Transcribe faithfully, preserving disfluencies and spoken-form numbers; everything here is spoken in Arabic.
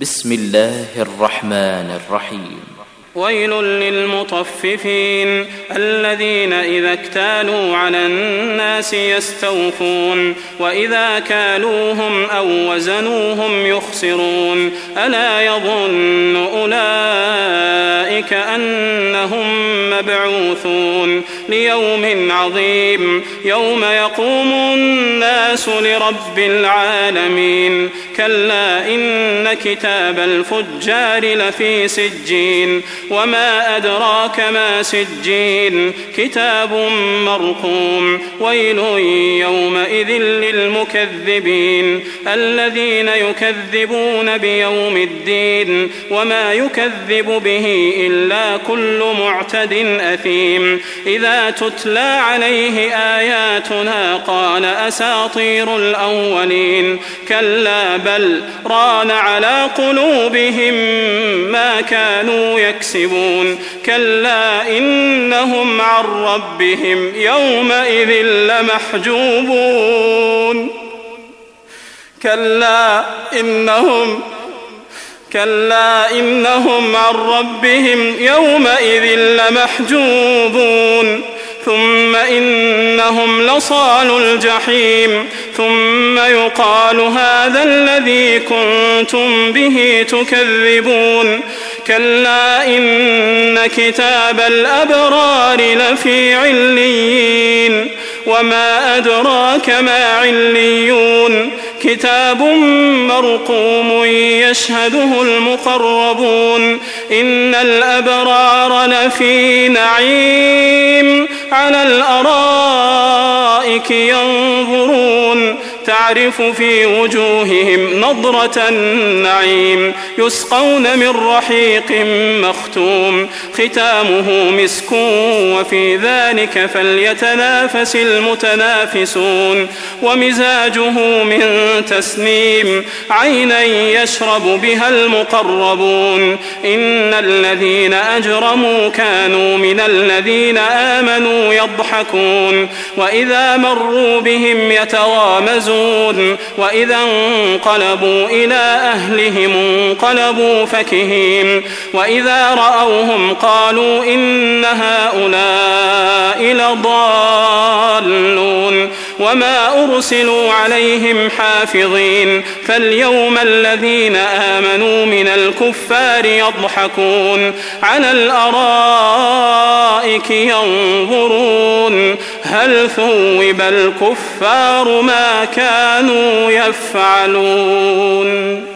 بسم الله الرحمن الرحيم. ويل للمطففين الذين إذا اكتالوا على الناس يستوفون وإذا كالوهم أو وزنوهم يخسرون ألا يظن أولئك أنهم مبعوثون ليوم عظيم يوم يقوم الناس لرب العالمين كلا إن كتاب الفجار لفي سجين وما أدراك ما سجين كتاب مرقوم ويل يومئذ للمكذبين الذين يكذبون بيوم الدين وما يكذب به إلا كل معتد أثيم إذا تتلى عليه آياتنا قال أساطير الأولين كلا بل ران على قلوبهم ما كانوا يكسبون كلا إنهم عن ربهم يومئذ لمحجوبون كلا إنهم كلا إنهم عن ربهم يومئذ لمحجوبون ثم إنهم لصالو الجحيم ثم يقال هذا الذي كنتم به تكذبون كلا إن كتاب الأبرار لفي عليين وما أدراك ما عليون كتاب مرقوم يشهده المقربون إن الأبرار لفي نعيم على الأرائك ينظرون تعرف في وجوههم نضرة النعيم يسقون من رحيق مختوم ختامه مسك وفي ذلك فليتنافس المتنافسون ومزاجه من تسنيم عينا يشرب بها المقربون إن الذين أجرموا كانوا من الذين آمنوا يضحكون وإذا مروا بهم يتغامزون وإذا انقلبوا إلى أهلهم انقلبوا فكهين وإذا رأوهم قالوا إن هؤلاء لضالون وما أرسلوا عليهم حافظين فاليوم الذين آمنوا من الكفار يضحكون على الأرائك ينظرون هل ثوب الكفار ما كانوا يفعلون.